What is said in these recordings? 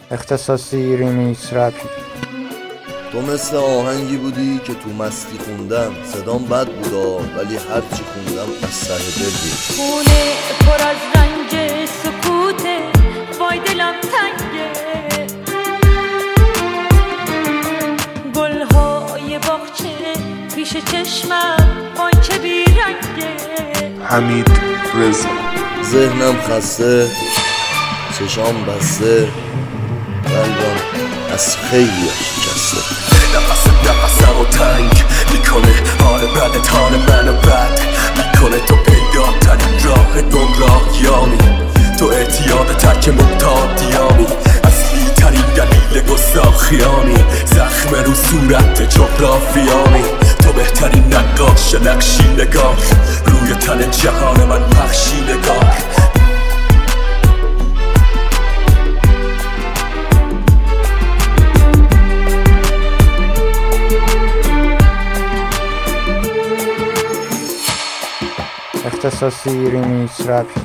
اختصاصی ریمیکس رپی. تو مثل آهنگی بودی که تو مستی خوندم، صدام بد بودا ولی هرچی خوندم از ته دل بود. خونه پر از رنج سکوته، وای دلم تنگه، گلهای باغچه پیش چشمم، وای چه بیرنگه. حمید رضا. ذهنم خسته، چشام بسته، قلبم از خیلی شکسته. نفسم و تنگ میکنه، حال بد حال منو بد میکنه. تو پیداترین راه گمراهیانی، تو اعتیاد ترک مبتادیانی، اصلی ترین دلیل گستاخیانی، زخم رو صورت جغرافیانی. تو بهترین نقاش نقشی نگاه، روی تن جهان من پخشی نگاه. اختصاصی ریمیکس رپی.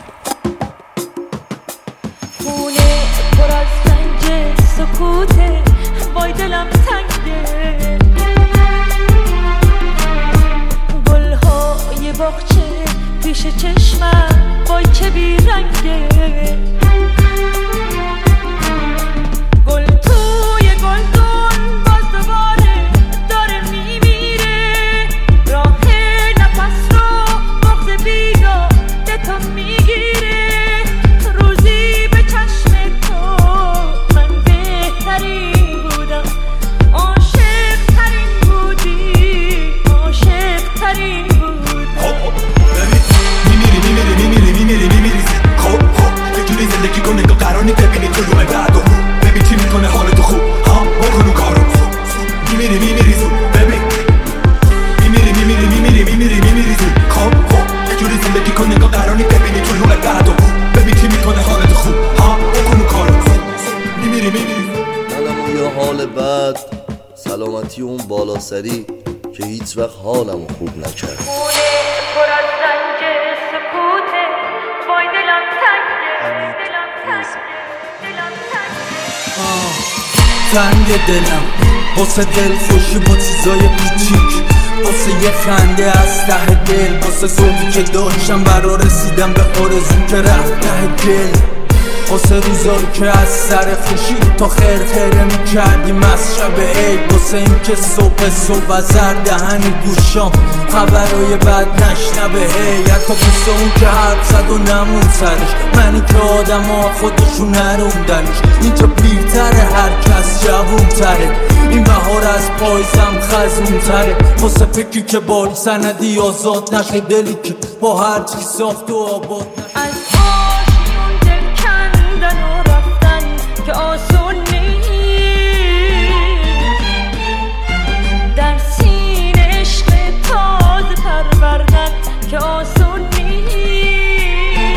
خونه پر از رنج سکوته، وای دلم تنگه، گلهای باغچه پیش چشمم، وای چه بیرنگه. گل توی گلدون باز دوباره داره میمیره، راه نفس رو بغض بیداده تو میگیره. روزی به چشم تو من بهترین بودم، عاشق ترین بودی، عاشق ترین بودم. میمیری خب یه جوری زندگی کن نگاه قرار نی ببینی تو رومه بعدو، ببین چی میکنه حالتو خوب، ها بکن اون کارو. میمیری زود ببین، میمیری زود. خب یه جوری زندگی کن نگاه قرار نی ببینی تو رومه بعدو، ببین چی میکنه حالتو خوب، ها بکن اون کارو. میمیری منم یه حال بد، سلامتی اون بالا سری که هیچ وقت حالمو خوب نکرد. خونه پر از رنج سکوته، وای دلم تنگه، دلم تنگ دلم واسه دل خوشی با چیزای کوچیک، واسه یه خنده از ته دل، واسه صبحی که داشتم برا رسیدم به آرزو که رفت ته دل، واسه روزایی که از سر خوشی تا خرخره میکردیم از شب عید، واسه این که صبح و زرد دهن گوشام خبرهای بد نشنبه هی، حتی واسه اون که حرف زد و نمون سرش، منی که آدم ها خودشون نروندنش، اینجا پیرتره هر کس جوون تره، این بهار از پایزم خزون تره، واسه فکری که باری سندی آزاد نشه، دلی که با هر چی ساخت و آباد نشه. و رفتن که آسون نیست، در سینه عشق تازه پروردن که آسون نیست.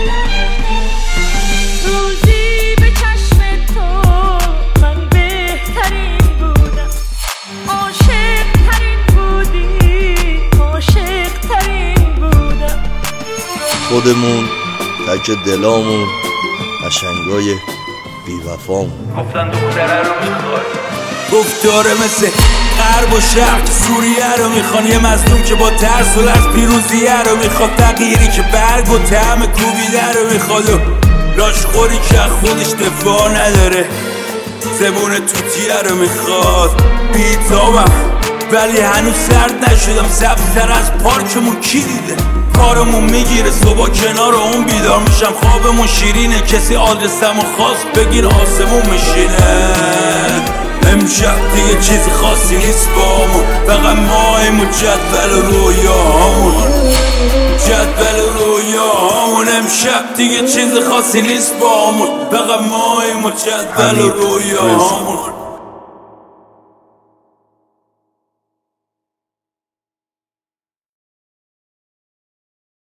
روزی به چشم تو من بهترین بودم، عاشق ترین بودی، عاشق ترین بودم. خودمون تک دلامون قشنگای بی‌وفام گفتن دختره رو میخوای، گفتاره مثل غرب و شرق سوریه رو میخوان، یه مظلوم که با ترس و لرز پیروزیه رو میخواد، تغییری که برگ و طعم کوبیده رو میخواد، و لاشخوری که خودش دفاع نداره، زبون توتیه رو میخواد. بیتابم ولی هنوز سرد نشدم، سبزتر از پارکمون کی دیده، کارمون میگیره صبح کنار اون بیدار میشم، خوابمون شیرینه، کسی آدرسمو خواست بگیر آسمون میشینه. امشب دیگه چیزی خاصی نیست بامون، فقط ماهیم و جدول رویاهامون، جدول رویاهامون. امشب دیگه چیزی خاصی نیست بامون، فقط ماهیم و جدول رویاهامون.